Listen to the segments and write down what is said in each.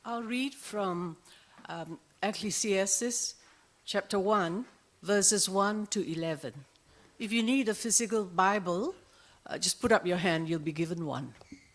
I'll read from Ecclesiastes chapter 1, verses 1 to 11. If you need a physical Bible, just put up your hand, you'll be given one.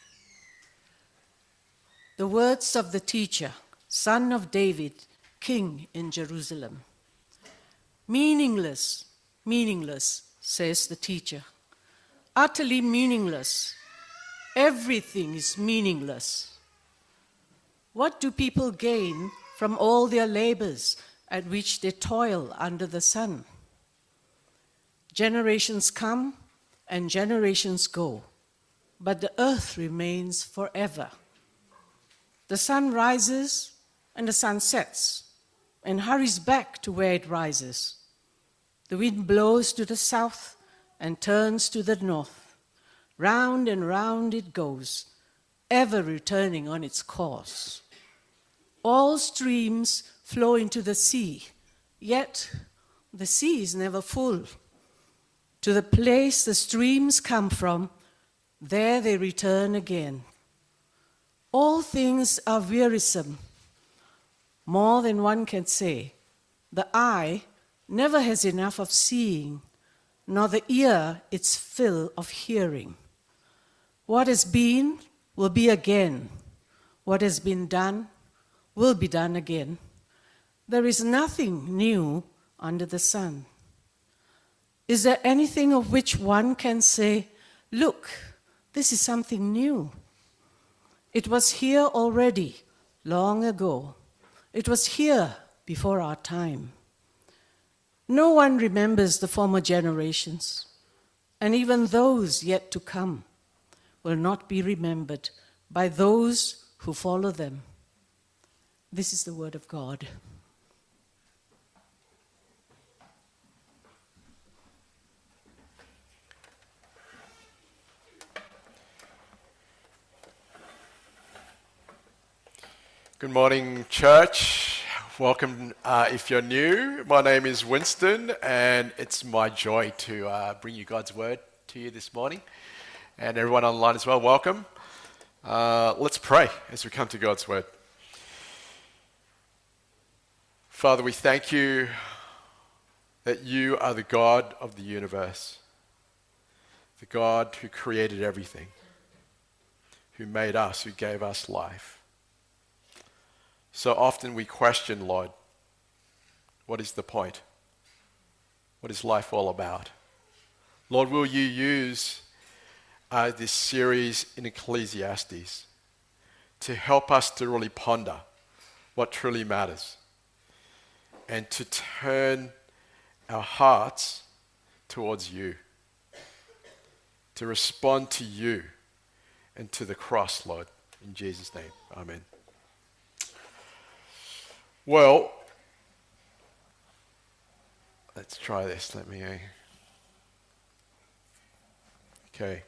The words of the teacher, son of David, king in Jerusalem. Meaningless, meaningless, says the teacher. Utterly meaningless. Everything is meaningless. What do people gain from all their labors at which they toil under the sun? Generations come and generations go, but the earth remains forever. The sun rises and the sun sets and hurries back to where it rises. The wind blows to the south and turns to the north. Round and round it goes, ever returning on its course. All streams flow into the sea, yet the sea is never full. To the place the streams come from, there they return again. All things are wearisome. More than one can say. The eye never has enough of seeing, nor the ear its fill of hearing. What has been will be again. What has been done will be done again. There is nothing new under the sun. Is there anything of which one can say, look, this is something new? It was here already, long ago. It was here before our time. No one remembers the former generations, and even those yet to come will not be remembered by those who follow them. This is the word of God. Good morning, church. Welcome if you're new. My name is Winston, and it's my joy to bring you God's word to you this morning. And everyone online as well, welcome. Let's pray as we come to God's word. Father, we thank you that you are the God of the universe, the God who created everything, who made us, who gave us life. So often we question, Lord, what is the point? What is life all about? Lord, will you use this series in Ecclesiastes to help us to really ponder what truly matters and to turn our hearts towards you, to respond to you and to the cross, Lord. In Jesus' name, amen. Well, let's try this. Okay.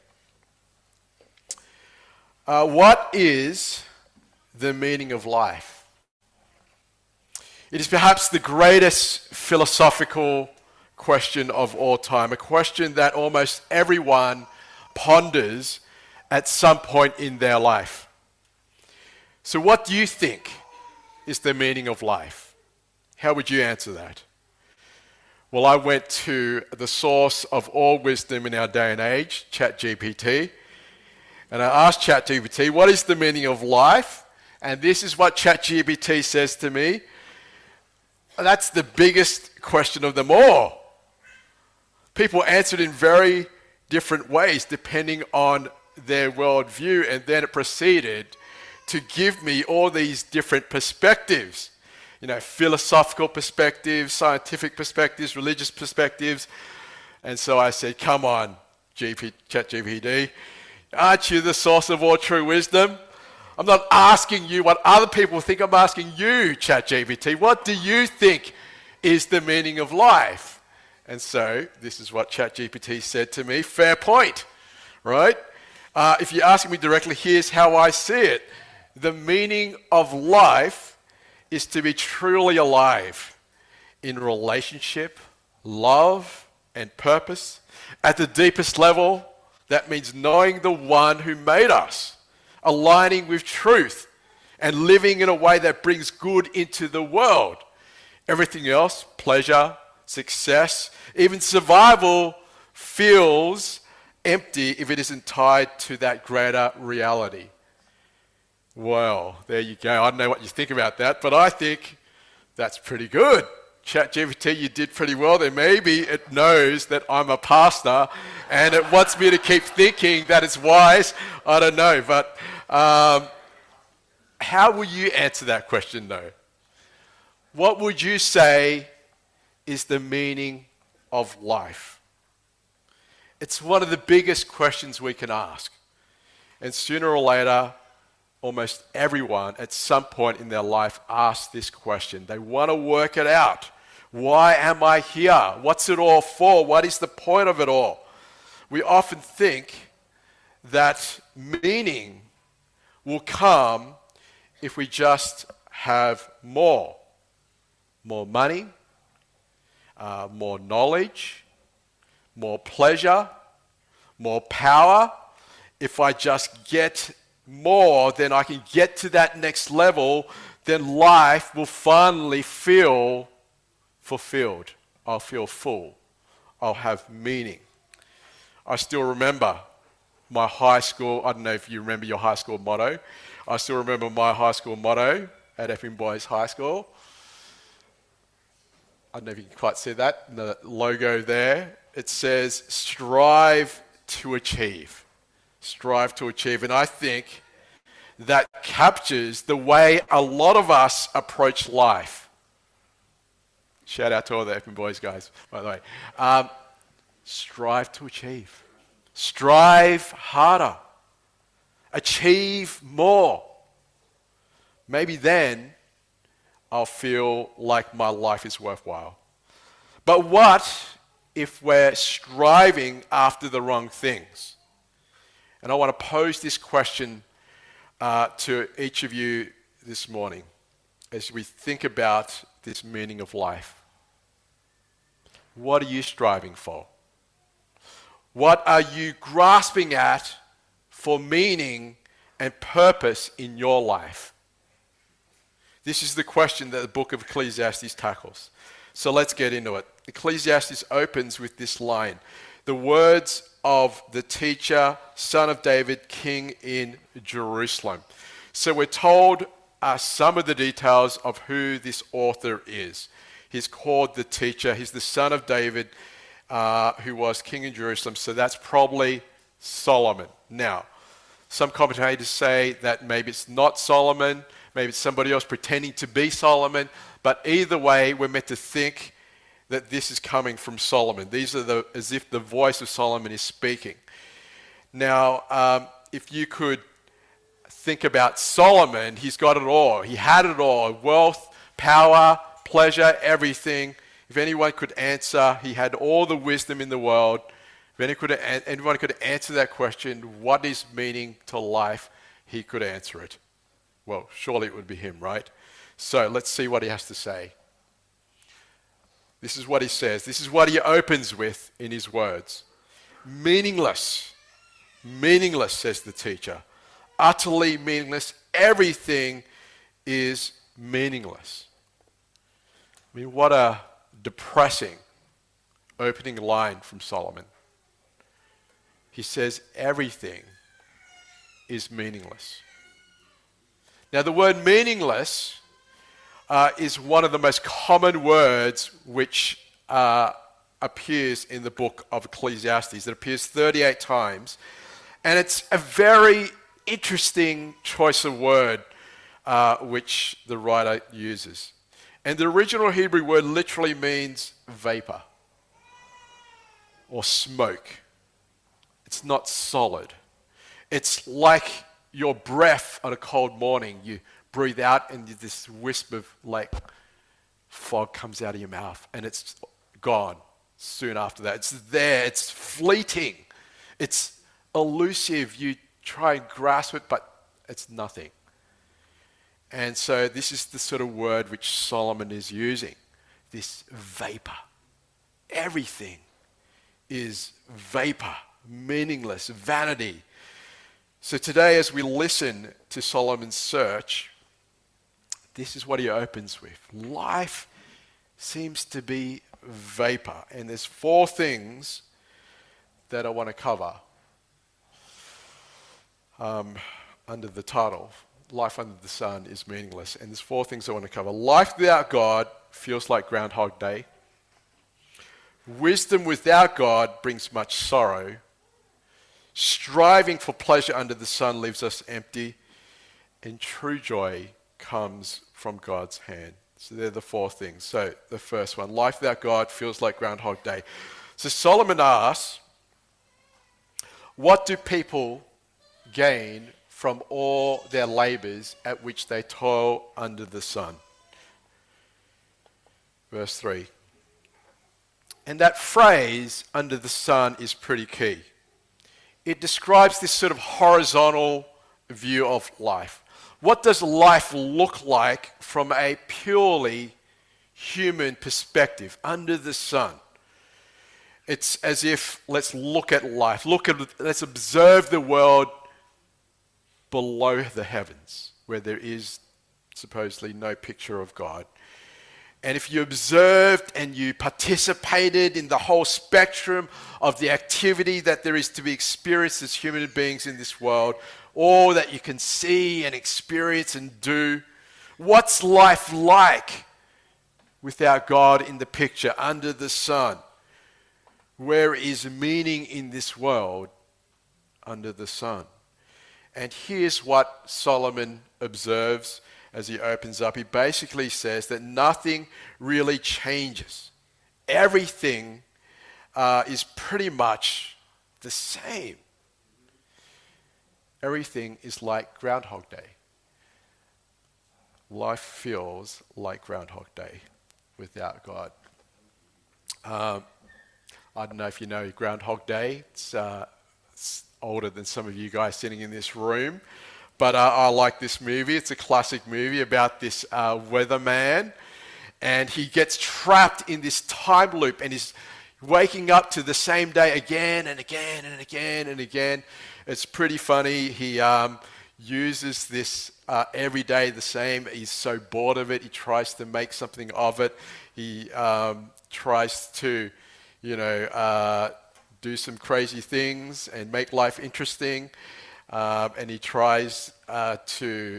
What is the meaning of life? It is perhaps the greatest philosophical question of all time, a question that almost everyone ponders at some point in their life. So what do you think is the meaning of life? How would you answer that? Well, I went to the source of all wisdom in our day and age, ChatGPT, and I asked ChatGPT, what is the meaning of life? And this is what ChatGPT says to me. That's the biggest question of them all. People answered in very different ways depending on their worldview, and then it proceeded to give me all these different perspectives, philosophical perspectives, scientific perspectives, religious perspectives. And so I said, come on, ChatGPT, aren't you the source of all true wisdom? I'm not asking you what other people think, I'm asking you, ChatGPT, what do you think is the meaning of life? And so this is what ChatGPT said to me, fair point, right? If you're asking me directly, here's how I see it. The meaning of life is to be truly alive in relationship, love, and purpose. At the deepest level, that means knowing the one who made us, aligning with truth, and living in a way that brings good into the world. Everything else, pleasure, success, even survival, feels empty if it isn't tied to that greater reality. Well, there you go. I don't know what you think about that, but I think that's pretty good. ChatGPT, you did pretty well there. Maybe it knows that I'm a pastor and it wants me to keep thinking that it's wise. I don't know. But how will you answer that question, though? What would you say is the meaning of life? It's one of the biggest questions we can ask. And sooner or later, almost everyone at some point in their life asks this question. They want to work it out. Why am I here? What's it all for? What is the point of it all? We often think that meaning will come if we just have more. More money, more knowledge, more pleasure, more power. If I just get more, then I can get to that next level, then life will finally feel fulfilled. I'll feel full. I'll have meaning. I still remember my high school, I don't know if you remember your high school motto. I still remember my high school motto at Epping Boys High School. I don't know if you can quite see that, the logo there. It says, strive to achieve. Strive to achieve. And I think that captures the way a lot of us approach life. Shout out to all the Epping Boys guys, by the way. Strive to achieve. Strive harder. Achieve more. Maybe then I'll feel like my life is worthwhile. But what if we're striving after the wrong things? And I want to pose this question to each of you this morning as we think about this meaning of life. What are you striving for? What are you grasping at for meaning and purpose in your life? This is the question that the book of Ecclesiastes tackles. So let's get into it. Ecclesiastes opens with this line. The words of the teacher, son of David, king in Jerusalem. So we're told some of the details of who this author is. He's called the teacher. He's the son of David, who was king in Jerusalem. So that's probably Solomon. Now, some commentators say that maybe it's not Solomon. Maybe it's somebody else pretending to be Solomon. But either way, we're meant to think that this is coming from Solomon. These are as if the voice of Solomon is speaking. Now, if you could think about Solomon, he's got it all. He had it all. Wealth, power, pleasure, everything. If anyone could answer, he had all the wisdom in the world. If anyone could answer that question, what is meaning to life, he could answer it. Well, surely it would be him, right? So let's see what he has to say. This is what he says. This is what he opens with in his words. Meaningless. Meaningless, says the teacher. Utterly meaningless. Everything is meaningless. I mean, what a depressing opening line from Solomon. He says everything is meaningless. Now, the word meaningless is one of the most common words which appears in the book of Ecclesiastes. It appears 38 times. And it's a very interesting choice of word which the writer uses. And the original Hebrew word literally means vapor or smoke. It's not solid. It's like your breath on a cold morning. You breathe out and this wisp of like fog comes out of your mouth and it's gone soon after that. It's there. It's fleeting. It's elusive. You try and grasp it, but it's nothing. And so this is the sort of word which Solomon is using. This vapor. Everything is vapor, meaningless, vanity. So today as we listen to Solomon's search, this is what he opens with. Life seems to be vapor. And there's 4 things that I want to cover under the title, Life Under the Sun is Meaningless. And there's 4 things I want to cover. Life without God feels like Groundhog Day. Wisdom without God brings much sorrow. Striving for pleasure under the sun leaves us empty. And true joy comes from God's hand. So they're the 4 things. So the first one, life without God feels like Groundhog Day. So Solomon asks, what do people gain from all their labors at which they toil under the sun? Verse 3. And that phrase, under the sun, is pretty key. It describes this sort of horizontal view of life. What does life look like from a purely human perspective under the sun? It's as if, let's look at life. Let's observe the world below the heavens, where there is supposedly no picture of God. And if you observed and you participated in the whole spectrum of the activity that there is to be experienced as human beings in this world, all that you can see and experience and do, what's life like without God in the picture, under the sun? Where is meaning in this world under the sun? And here's what Solomon observes as he opens up. He basically says that nothing really changes. Everything is pretty much the same. Everything is like Groundhog Day. Life feels like Groundhog Day without God. I don't know if you know Groundhog Day. It's older than some of you guys sitting in this room. But I like this movie. It's a classic movie about this weatherman. And he gets trapped in this time loop and he's waking up to the same day again and again and again and again. It's pretty funny. He uses this every day the same. He's so bored of it. He tries to make something of it. He tries to, do some crazy things and make life interesting. And he tries to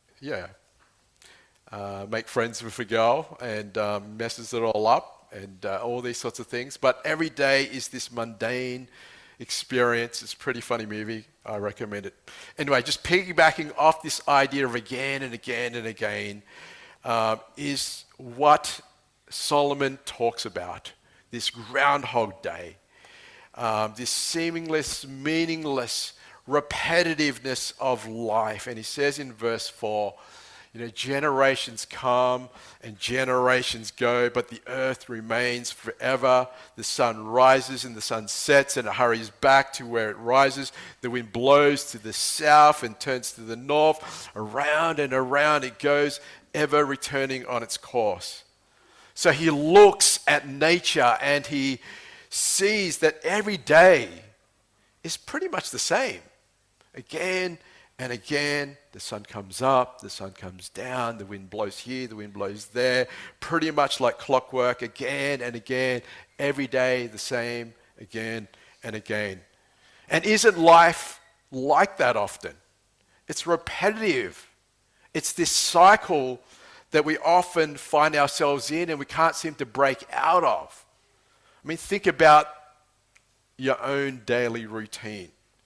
make friends with a girl and messes it all up and all these sorts of things. But every day is this mundane experience. It's a pretty funny movie. I recommend it. Anyway, just piggybacking off this idea of again and again and again is what Solomon talks about, this Groundhog Day, this seamless, meaningless repetitiveness of life. And he says in verse 4, generations come and generations go, but the earth remains forever. The sun rises and the sun sets and it hurries back to where it rises. The wind blows to the south and turns to the north. Around and around it goes, ever returning on its course. So he looks at nature and he sees that every day is pretty much the same. Again and again, the sun comes up, the sun comes down, the wind blows here, the wind blows there, pretty much like clockwork, again and again, every day the same, again and again. And isn't life like that often? It's repetitive. It's this cycle that we often find ourselves in and we can't seem to break out of. I mean, think about your own daily routine.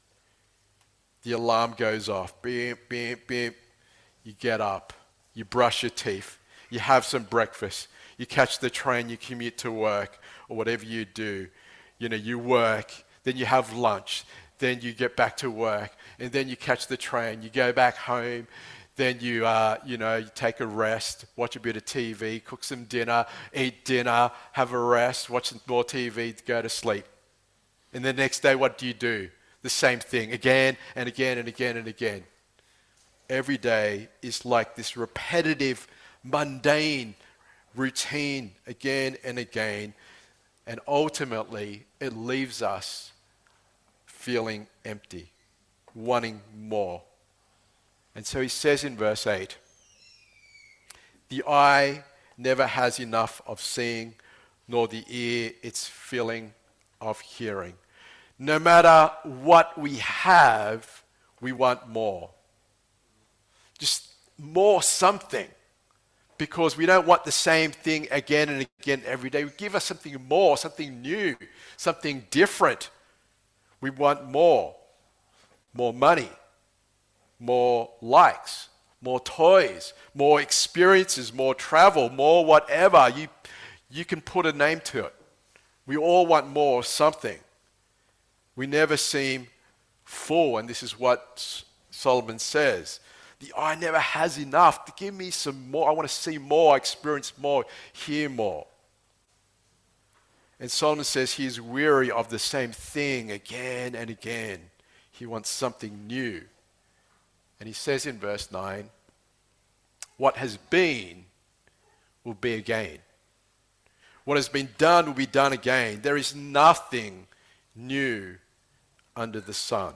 The alarm goes off, beep, beep, beep. You get up, you brush your teeth, you have some breakfast, you catch the train, you commute to work, or whatever you do. You work, then you have lunch, then you get back to work, and then you catch the train, you go back home, then you take a rest, watch a bit of TV, cook some dinner, eat dinner, have a rest, watch some more TV, go to sleep. And the next day, what do? The same thing again and again and again and again. Every day is like this repetitive, mundane routine again and again. And ultimately, it leaves us feeling empty, wanting more. And so he says in verse 8, The eye never has enough of seeing, nor the ear its filling of hearing. No matter what we have, we want more. Just more something. Because we don't want the same thing again and again every day. Give us something more, something new, something different. We want more. More money, more likes, more toys, more experiences, more travel, more whatever. You can put a name to it. We all want more of something. We never seem full, and this is what Solomon says. The eye never has enough. To give me some more. I want to see more, experience more, hear more. And Solomon says he is weary of the same thing again and again. He wants something new. And he says in verse 9, what has been will be again. What has been done will be done again. There is nothing new under the sun.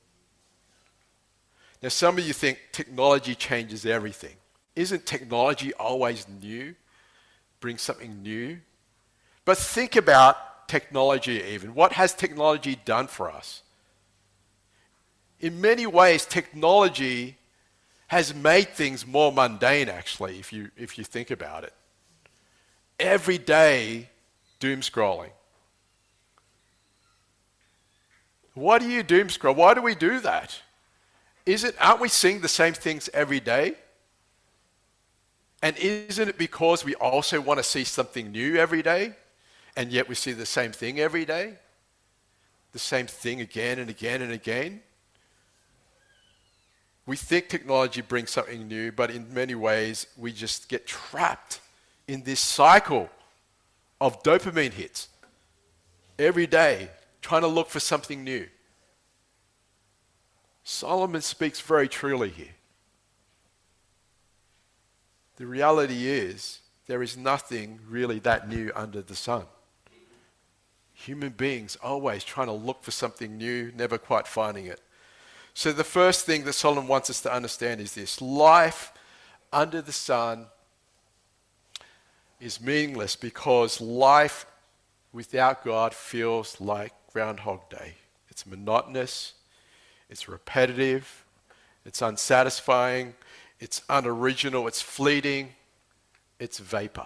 Now, some of you think technology changes everything. Isn't technology always new? Brings something new? But think about technology even. What has technology done for us? In many ways, technology has made things more mundane, actually, if you think about it. Every day, doom scrolling. Why do you doom scroll? Why do we do that? Aren't we seeing the same things every day? And isn't it because we also want to see something new every day? And yet we see the same thing every day? The same thing again and again and again? We think technology brings something new, but in many ways we just get trapped in this cycle of dopamine hits every day, trying to look for something new. Solomon speaks very truly here. The reality is, there is nothing really that new under the sun. Human beings always trying to look for something new, never quite finding it. So the first thing that Solomon wants us to understand is this: life under the sun is meaningless because life without God feels like Groundhog Day. It's monotonous, it's repetitive, it's unsatisfying, it's unoriginal, it's fleeting, it's vapor.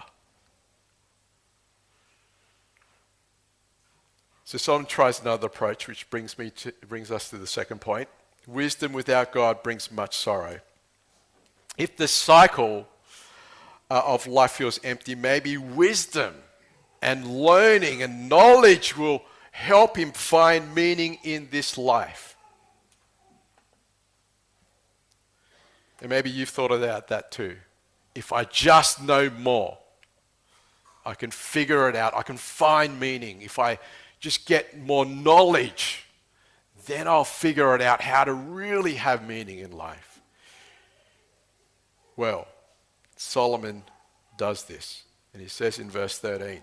So Solomon tries another approach, which brings us to the second point. Wisdom without God brings much sorrow. If the cycle of life feels empty, maybe wisdom and learning and knowledge will help him find meaning in this life. And maybe you've thought about that too. If I just know more, I can figure it out. I can find meaning. If I just get more knowledge, then I'll figure it out how to really have meaning in life. Well, Solomon does this. And he says in verse 13,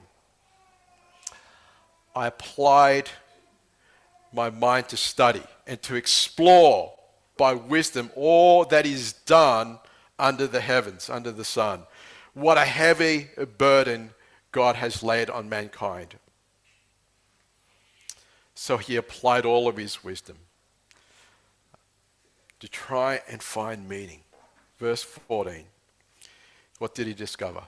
I applied my mind to study and to explore by wisdom all that is done under the heavens, under the sun. What a heavy burden God has laid on mankind. So he applied all of his wisdom to try and find meaning. Verse 14. What did he discover?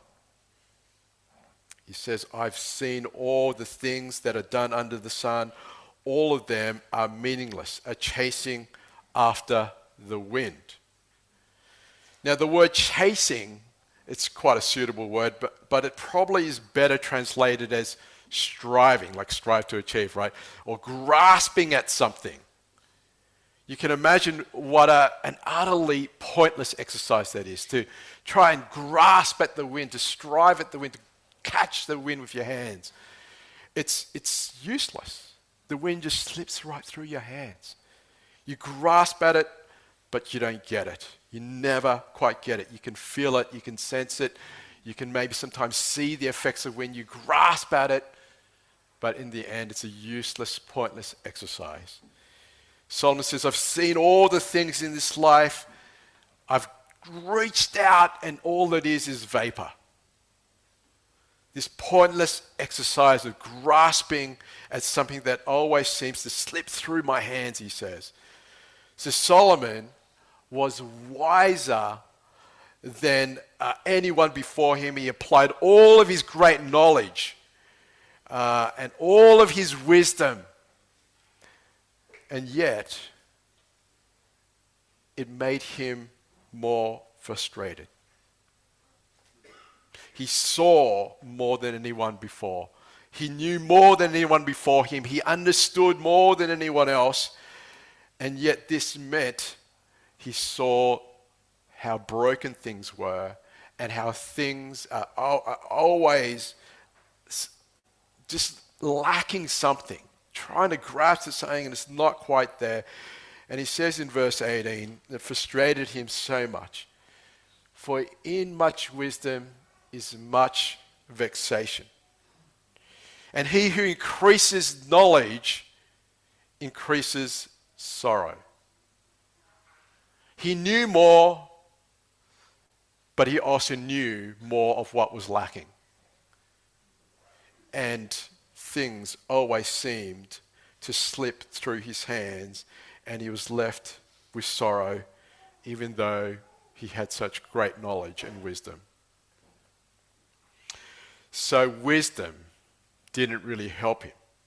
He says, I've seen all the things that are done under the sun. All of them are meaningless, are chasing after the wind. Now the word chasing, it's quite a suitable word, but it probably is better translated as striving, like strive to achieve, right? Or grasping at something. You can imagine what an utterly pointless exercise that is, to try and grasp at the wind, to strive at the wind, to catch the wind with your hands. It's useless. The wind just slips right through your hands. You grasp at it, but you don't get it. You never quite get it. You can feel it, you can sense it, you can maybe sometimes see the effects of when you grasp at it, but in the end, it's a useless, pointless exercise. Solomon says, I've seen all the things in this life. I've reached out and all it is vapor. This pointless exercise of grasping at something that always seems to slip through my hands, he says. So Solomon was wiser than anyone before him. He applied all of his great knowledge and all of his wisdom. And yet, it made him more frustrated. He saw more than anyone before. He knew more than anyone before him. He understood more than anyone else. And yet this meant he saw how broken things were and how things are always just lacking something, trying to grasp at something and it's not quite there. And he says in verse 18, it frustrated him so much. For in much wisdom is much vexation. And he who increases knowledge increases sorrow. He knew more, but he also knew more of what was lacking. And things always seemed to slip through his hands, and he was left with sorrow, even though he had such great knowledge and wisdom. So wisdom didn't really help him.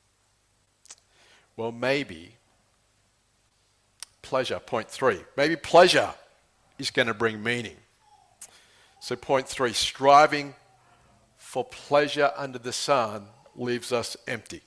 Well, maybe pleasure, point 3. Maybe pleasure is going to bring meaning. So point 3, striving for pleasure under the sun leaves us empty.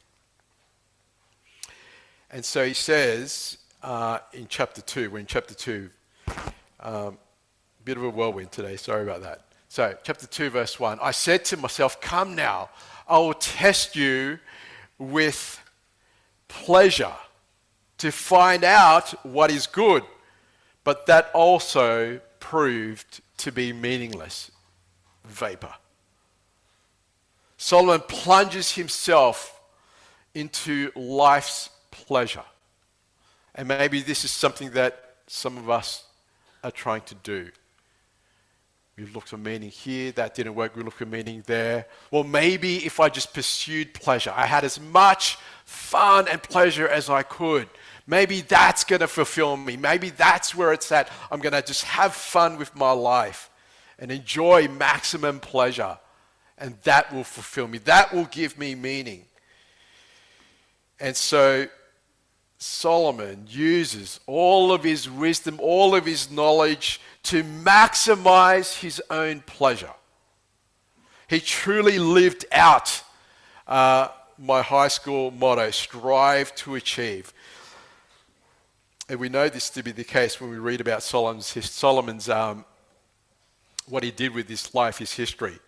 And so he says in chapter 2, we're in chapter 2, bit of a whirlwind today, sorry about that. So, chapter 2, verse 1, I said to myself, come now, I will test you with pleasure to find out what is good. But that also proved to be meaningless vapor. Solomon plunges himself into life's pleasure. And maybe this is something that some of us are trying to do. We looked for meaning here, that didn't work, we looked for meaning there. Well, maybe if I just pursued pleasure, I had as much fun and pleasure as I could, maybe that's going to fulfill me. Maybe that's where it's at. I'm going to just have fun with my life and enjoy maximum pleasure. And that will fulfill me. That will give me meaning. And so Solomon uses all of his wisdom, all of his knowledge to maximize his own pleasure. He truly lived out my high school motto, strive to achieve. And we know this to be the case when we read about Solomon's what he did with his life, his history.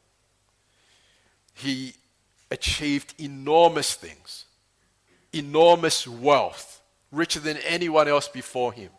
He achieved enormous things, enormous wealth, richer than anyone else before him.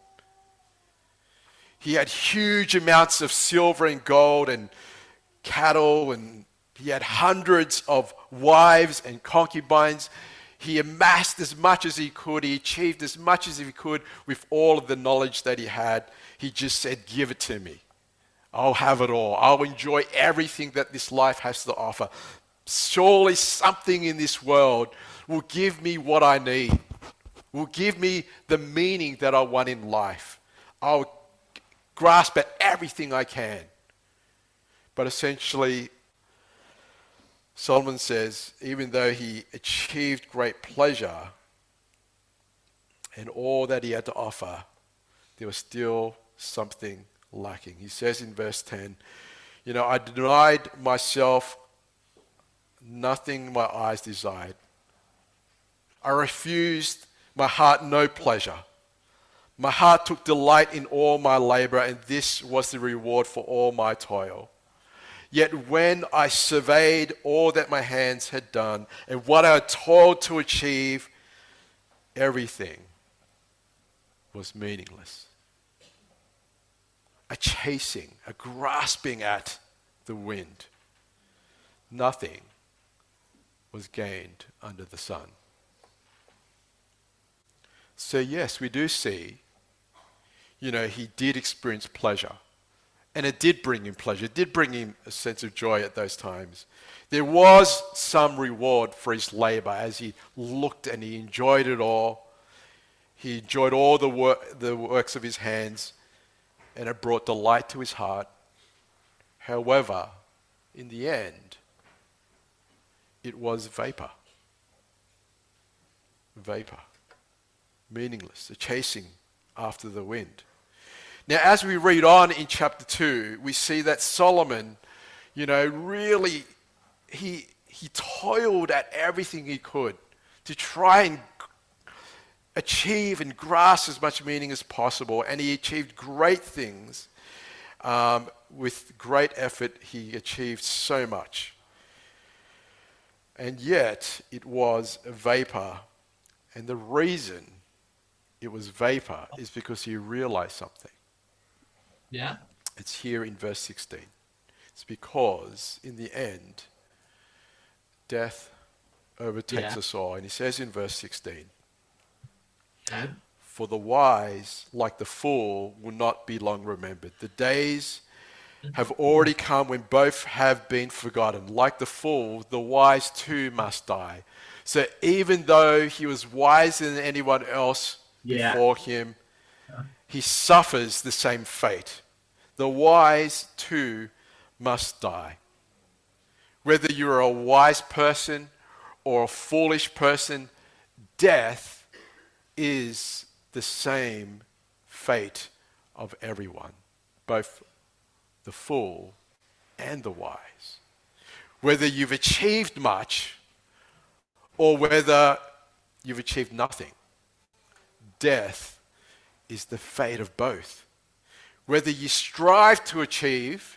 He had huge amounts of silver and gold and cattle, and he had hundreds of wives and concubines. He amassed as much as he could. He achieved as much as he could with all of the knowledge that he had. He just said, give it to me. I'll have it all. I'll enjoy everything that this life has to offer. Surely something in this world will give me what I need, will give me the meaning that I want in life. I'll grasp at everything I can. But essentially, Solomon says, even though he achieved great pleasure and all that he had to offer, there was still something lacking. He says in verse 10, I denied myself nothing my eyes desired. I refused my heart no pleasure. My heart took delight in all my labor, and this was the reward for all my toil. Yet when I surveyed all that my hands had done and what I had toiled to achieve, everything was meaningless. A chasing, a grasping at the wind. Nothing was gained under the sun. So yes, we do see, he did experience pleasure. And it did bring him pleasure. It did bring him a sense of joy at those times. There was some reward for his labor as he looked and he enjoyed it all. He enjoyed all the works of his hands, and it brought delight to his heart. However, in the end, it was vapor. Vapor. Meaningless, a chasing after the wind. Now, as we read on in chapter 2, we see that Solomon, really, he toiled at everything he could to try and achieve and grasp as much meaning as possible. And he achieved great things. With great effort, he achieved so much. And yet, it was a vapor. And the reason it was vapor is because he realized something. Yeah. It's here in verse 16. It's because, in the end, death overtakes us all. And he says in verse 16, Yeah. for the wise, like the fool, will not be long remembered. The days have already come when both have been forgotten. Like the fool, the wise too must die. So even though he was wiser than anyone else before him, he suffers the same fate. The wise too must die. Whether you're a wise person or a foolish person, death is the same fate of everyone, both the fool and the wise. Whether you've achieved much or whether you've achieved nothing, death is the fate of both. Whether you strive to achieve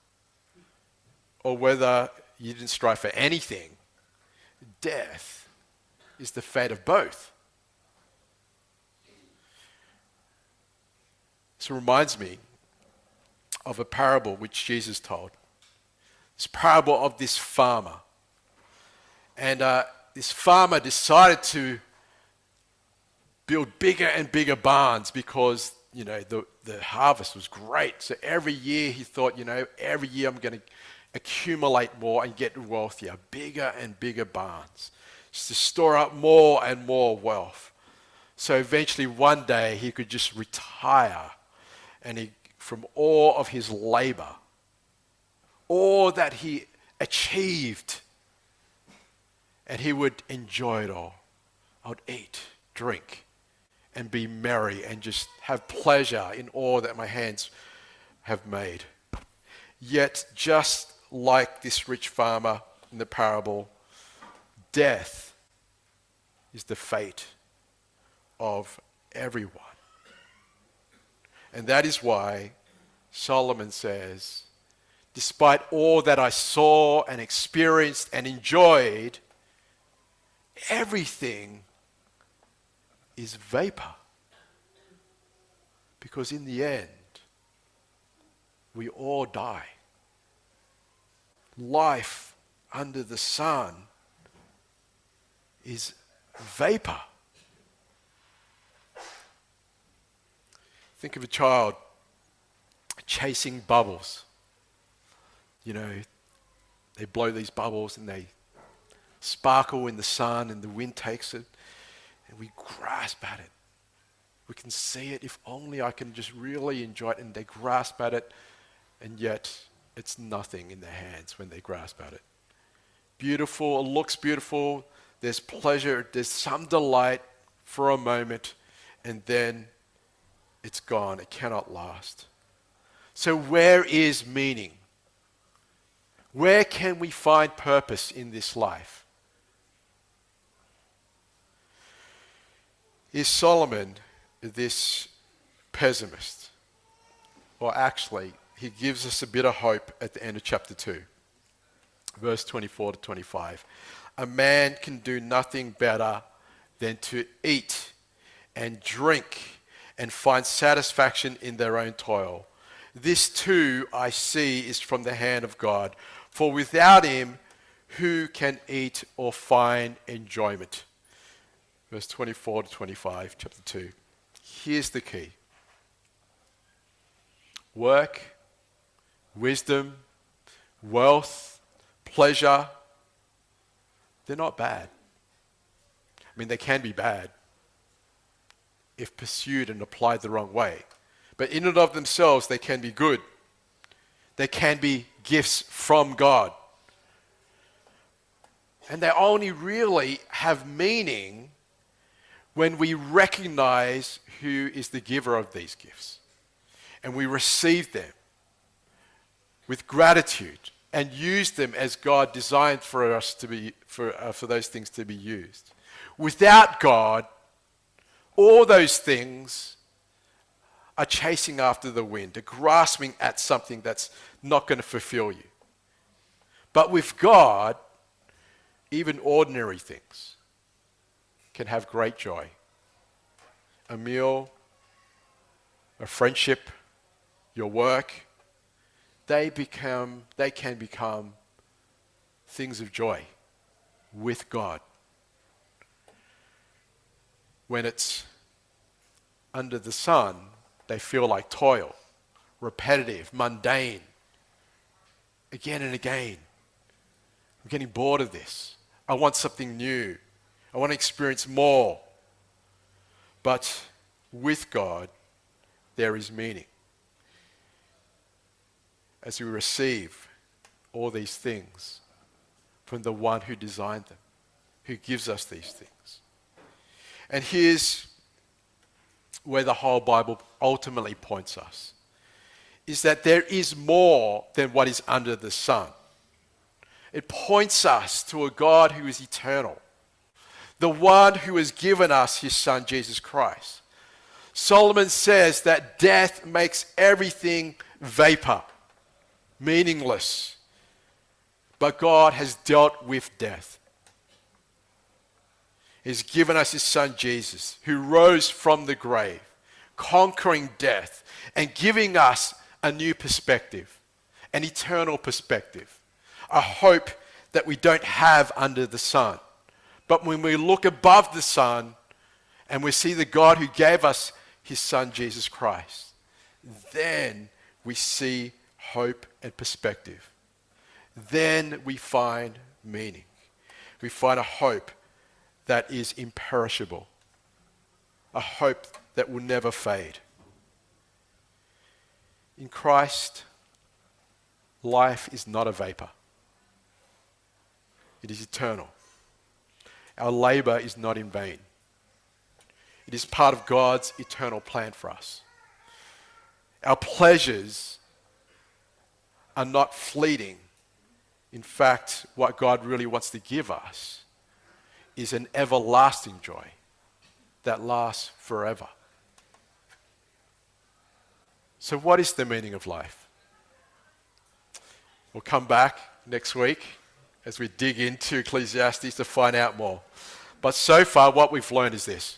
or whether you didn't strive for anything, death is the fate of both. This reminds me of a parable which Jesus told. This parable of this farmer. And this farmer decided to build bigger and bigger barns because, the harvest was great. So every year he thought, every year I'm going to accumulate more and get wealthier. Bigger and bigger barns. Just to store up more and more wealth. So eventually one day he could just retire and from all of his labor, all that he achieved, and he would enjoy it all. I would eat, drink, and be merry and just have pleasure in all that my hands have made. Yet, just like this rich farmer in the parable, death is the fate of everyone. And that is why Solomon says, despite all that I saw and experienced and enjoyed, everything is vapor. Because in the end, we all die. Life under the sun is vapor. Think of a child chasing bubbles. They blow these bubbles and they sparkle in the sun and the wind takes it and we grasp at it. We can see it. If only I can just really enjoy it. And they grasp at it, and yet it's nothing in their hands when they grasp at it. Beautiful, it looks beautiful. There's pleasure, there's some delight for a moment, and then it's gone. It cannot last. So where is meaning? Where can we find purpose in this life? Is Solomon this pessimist? Well, actually, he gives us a bit of hope at the end of chapter 2, verse 24 to 25. A man can do nothing better than to eat and drink and find satisfaction in their own toil. This too I see is from the hand of God. For without him, who can eat or find enjoyment? Verse 24 to 25, chapter 2. Here's the key. Work wisdom, wealth, pleasure, they're not bad. I mean, they can be bad if pursued and applied the wrong way. But in and of themselves, they can be good. They can be gifts from God. And they only really have meaning when we recognize who is the giver of these gifts. And we receive them with gratitude and use them as God designed for us to be, for those things to be used. Without God, all those things are chasing after the wind, are grasping at something that's not going to fulfill you. But with God, even ordinary things can have great joy. A meal, a friendship, your work, they can become things of joy with God. When it's under the sun, they feel like toil, repetitive, mundane, again and again. I'm getting bored of this. I want something new. I want to experience more. But with God, there is meaning. As we receive all these things from the one who designed them, who gives us these things. And here's where the whole Bible ultimately points us, is that there is more than what is under the sun. It points us to a God who is eternal, the one who has given us his Son, Jesus Christ. Solomon says that death makes everything vapor, meaningless. But God has dealt with death. He's given us his Son, Jesus, who rose from the grave, conquering death and giving us a new perspective, an eternal perspective. A hope that we don't have under the sun. But when we look above the sun and we see the God who gave us his Son, Jesus Christ, then we see hope and perspective. Then we find meaning. We find a hope that is imperishable. A hope that will never fade. In Christ, life is not a vapor. It is eternal. Our labor is not in vain. It is part of God's eternal plan for us. Our pleasures are not fleeting. In fact, what God really wants to give us is an everlasting joy that lasts forever. So what is the meaning of life? We'll come back next week as we dig into Ecclesiastes to find out more. But so far, what we've learned is this.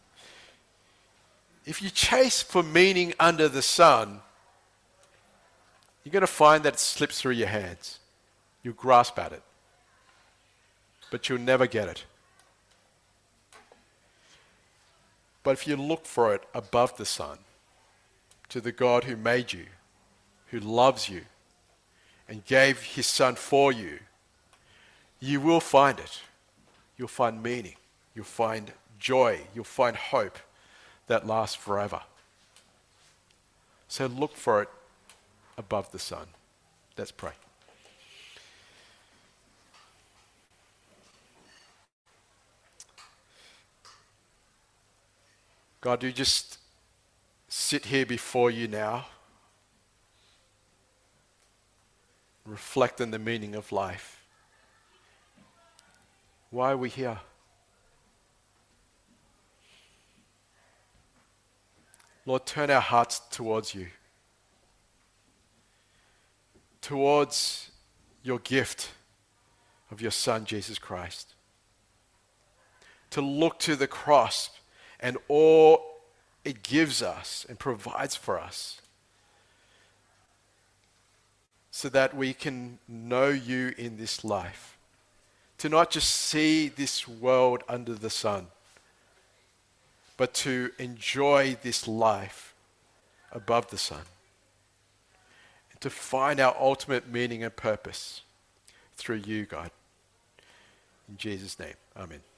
If you chase for meaning under the sun, you're going to find that it slips through your hands. You'll grasp at it, but you'll never get it. But if you look for it above the sun, to the God who made you, who loves you, and gave his Son for you, you will find it. You'll find meaning. You'll find joy. You'll find hope that lasts forever. So look for it above the sun. Let's pray. God, we just sit here before you now, reflect on the meaning of life. Why are we here? Lord, turn our hearts towards you, towards your gift of your Son, Jesus Christ. To look to the cross and all it gives us and provides for us, so that we can know you in this life. To not just see this world under the sun, but to enjoy this life above the sun. And to find our ultimate meaning and purpose through you, God. In Jesus' name, amen.